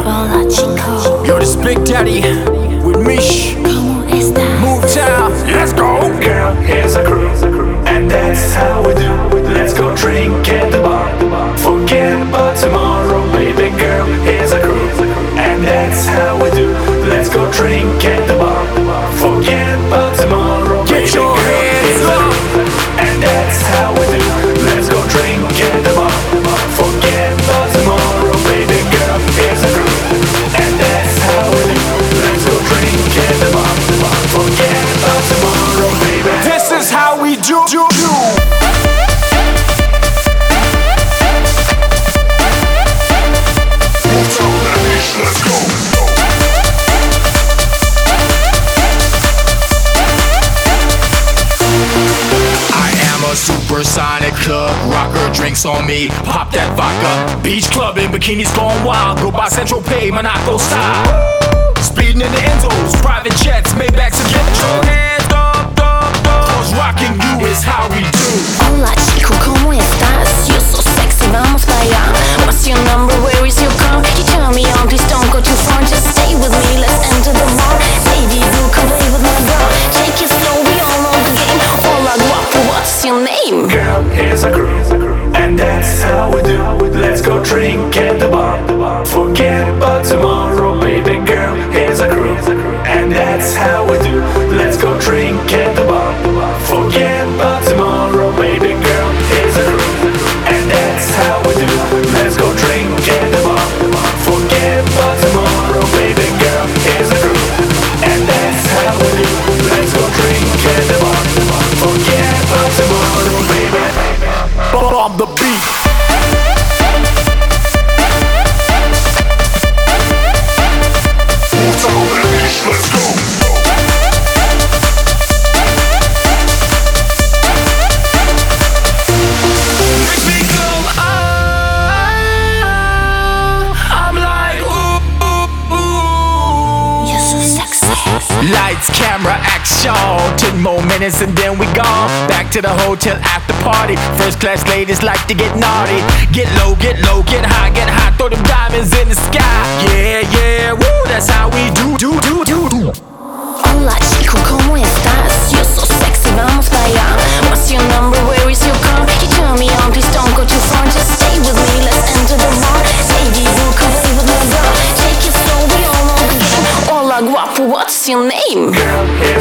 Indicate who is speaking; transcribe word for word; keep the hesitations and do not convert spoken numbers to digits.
Speaker 1: Hola chico,
Speaker 2: Yo, this Big Daddy with Mish.
Speaker 1: ¿cómo estás?
Speaker 2: Move town, let's go.
Speaker 3: Girl, here's a crew, and that's how we do. Let's go drink at the bar. Forget about tomorrow, baby girl. Here's a crew, and that's how we do. Let's go drink at the bar. Forget about tomorrow, baby
Speaker 2: Get your
Speaker 3: girl.
Speaker 2: hands
Speaker 3: Here's a
Speaker 2: up.
Speaker 3: crew, and that's how we do. Let's go drink at the bar. Forget about tomorrow, baby girl. Here's a crew, and that's how we do. Let's go drink at the bar. Forget about tomorrow, baby.
Speaker 2: This is how we do. do, do.
Speaker 3: Let's go.
Speaker 2: I am a supersonic club rocker, drinks on me, pop that vodka. Beach club in bikinis going wild, go by Central Pay, Monaco style. Speeding in the Enzos, private jets, Maybachs and get your hands up, up, up. Cause rocking you is how we do.
Speaker 1: Hola chico, ¿cómo estás? You're so sexy, vamos para allá. What's your number, where is your car? You turn me on, please don't go too far. Just stay with me, let's enter the bar. Baby, you can play with my bra. Take it slow, we all know the game. Hola guapo, what's your name?
Speaker 3: Girl, here's a crew, and that's how we do. Let's go drink at the bar. Forget about tomorrow, baby girl. Here's a crew, and that's how we do. Let's go drink at the bar. Forget about tomorrow, baby girl. Here's a crew, and that's how we do. Let's go drink at the bar. Forget about tomorrow, baby girl. Here's a crew, and that's how we do. Let's go drink at the bar. Forget about tomorrow, baby.
Speaker 2: On the beat.
Speaker 3: Let's go.
Speaker 2: Make me go, ah, I'm like, ooh, ooh, ooh.
Speaker 1: You're so sexy.
Speaker 2: Lights, camera, action. Ten more minutes and then we gone. Back to the hotel after party. First class ladies like to get naughty. Get low, get low, get high, get high. Throw them diamonds in the sky. Yeah, yeah, woo, that's how we do, do, do, do, do.
Speaker 1: Hola chico, ¿cómo estás? You're so sexy, vamos para allá. What's your number, where is your car? You turn me on, please don't go too far. Just stay with me, let's enter the bar. Baby, you can play with my bra. Take it slow, we all know the game. Hola guapo, what's your name?
Speaker 3: Girl, here's